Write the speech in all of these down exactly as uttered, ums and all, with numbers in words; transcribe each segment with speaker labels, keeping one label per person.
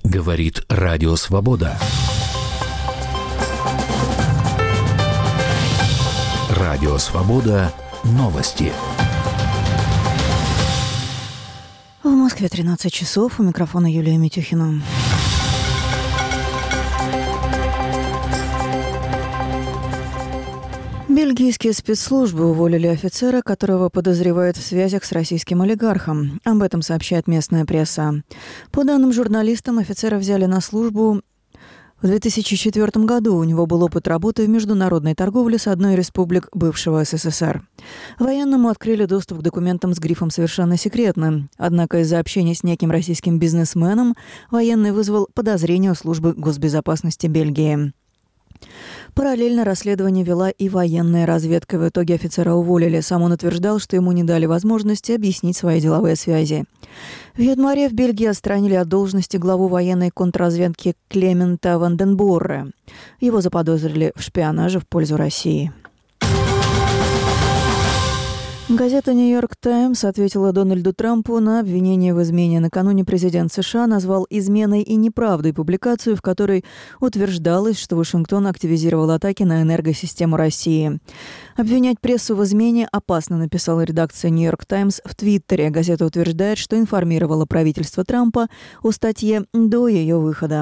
Speaker 1: Говорит Радио Свобода. Радио Свобода. Новости.
Speaker 2: В Москве тринадцать часов. У микрофона Юлия Митюхина. Бельгийские спецслужбы уволили офицера, которого подозревают в связях с российским олигархом. Об этом сообщает местная пресса. По данным журналистам, офицера взяли на службу в две тысячи четвёртом году. У него был опыт работы в международной торговле с одной из республик бывшего СССР. Военному открыли доступ к документам с грифом «Совершенно секретно». Однако из-за общения с неким российским бизнесменом военный вызвал подозрение у службы госбезопасности Бельгии. Параллельно расследование вела и военная разведка. В итоге офицера уволили. Сам он утверждал, что ему не дали возможности объяснить свои деловые связи. В январе в Бельгии отстранили от должности главу военной контрразведки Клемента Ванденборре. Его заподозрили в шпионаже в пользу России. Газета «Нью-Йорк Таймс» ответила Дональду Трампу на обвинение в измене. Накануне президент США назвал изменой и неправдой публикацию, в которой утверждалось, что Вашингтон активизировал атаки на энергосистему России. «Обвинять прессу в измене опасно», написала редакция «Нью-Йорк Таймс» в Твиттере. Газета утверждает, что информировала правительство Трампа о статье до ее выхода.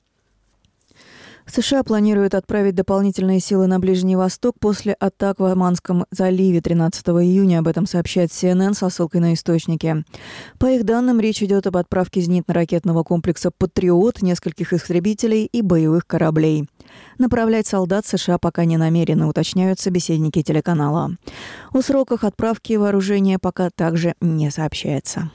Speaker 2: США планируют отправить дополнительные силы на Ближний Восток после атак в Оманском заливе тринадцатого июня. Об этом сообщает си эн эн со ссылкой на источники. По их данным, речь идет об отправке зенитно-ракетного комплекса «Патриот», нескольких истребителей и боевых кораблей. Направлять солдат США пока не намерены, уточняют собеседники телеканала. О сроках отправки вооружения пока также не сообщается.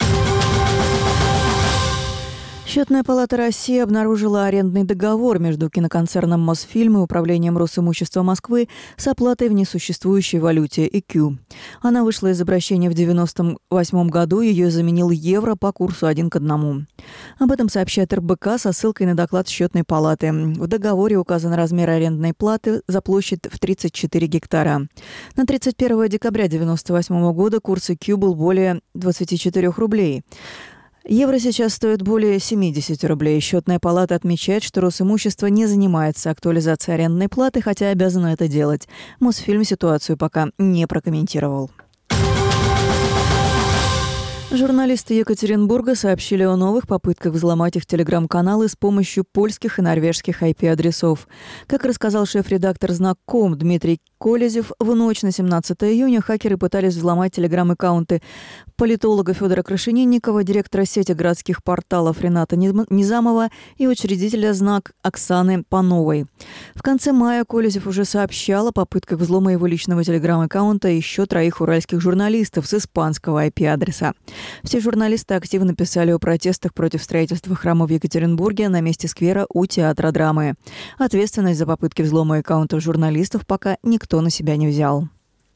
Speaker 2: Счетная палата России обнаружила арендный договор между киноконцерном «Мосфильм» и Управлением Росимущества Москвы с оплатой в несуществующей валюте и кью. Она вышла из обращения в девяносто восьмом году, ее заменил евро по курсу один к одному.Об этом сообщает эр бэ ка со ссылкой на доклад Счетной палаты. В договоре указан размер арендной платы за площадь в тридцать четыре гектара. На тридцать первого декабря девяносто восьмого года курс и кью был более двадцати четырёх рублей. Евро сейчас стоит более семьдесят рублей. Счетная палата отмечает, что Росимущество не занимается актуализацией арендной платы, хотя обязано это делать. Мосфильм ситуацию пока не прокомментировал. Журналисты Екатеринбурга сообщили о новых попытках взломать их телеграм-каналы с помощью польских и норвежских ай пи-адресов. Как рассказал шеф-редактор знак точка ком Дмитрий Колезев, в ночь на семнадцатое июня хакеры пытались взломать телеграм-аккаунты политолога Федора Крашенинникова, директора сети городских порталов Рената Низамова и учредителя знак Оксаны Пановой. В конце мая Колезев уже сообщал о попытках взлома его личного телеграм-аккаунта еще троих уральских журналистов с испанского ай пи-адреса. Все журналисты активно писали о протестах против строительства храма в Екатеринбурге на месте сквера у Театра драмы. Ответственность за попытки взлома аккаунтов журналистов пока никто на себя не взял.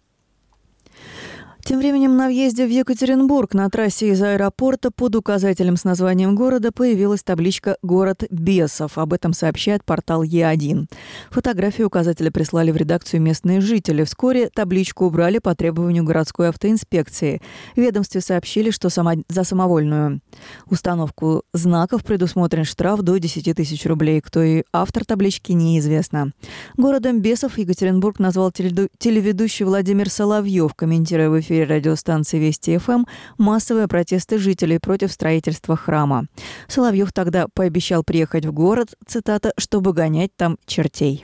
Speaker 2: Тем временем на въезде в Екатеринбург на трассе из аэропорта под указателем с названием города появилась табличка «Город бесов». Об этом сообщает портал е один. Фотографию указателя прислали в редакцию местные жители. Вскоре табличку убрали по требованию городской автоинспекции. В ведомстве сообщили, что само... за самовольную установку знаков предусмотрен штраф до десяти тысяч рублей. Кто и автор таблички, неизвестно. Городом бесов Екатеринбург назвал телеведущий Владимир Соловьев, комментируя в эфире радиостанции Вести эф эм массовые протесты жителей против строительства храма. Соловьев тогда пообещал приехать в город, цитата, «чтобы гонять там чертей».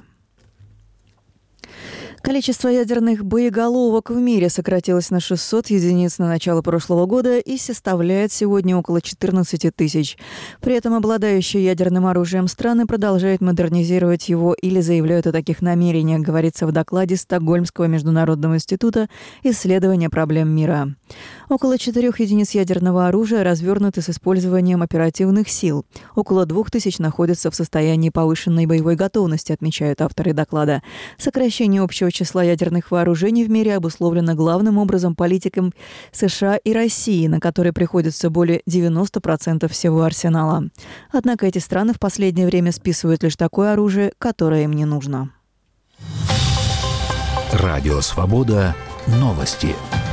Speaker 2: Количество ядерных боеголовок в мире сократилось на шестьсот единиц на начало прошлого года и составляет сегодня около четырнадцати тысяч. При этом обладающие ядерным оружием страны продолжают модернизировать его или заявляют о таких намерениях, говорится в докладе Стокгольмского международного института исследования проблем мира. Около четырех единиц ядерного оружия развернуты с использованием оперативных сил. Около двух тысяч находятся в состоянии повышенной боевой готовности, отмечают авторы доклада. Сокращение общего числа ядерных вооружений в мире обусловлено главным образом политикой США и России, на которые приходится более девяноста процентов всего арсенала. Однако эти страны в последнее время списывают лишь такое оружие, которое им не нужно.
Speaker 1: Радио «Свобода». Новости.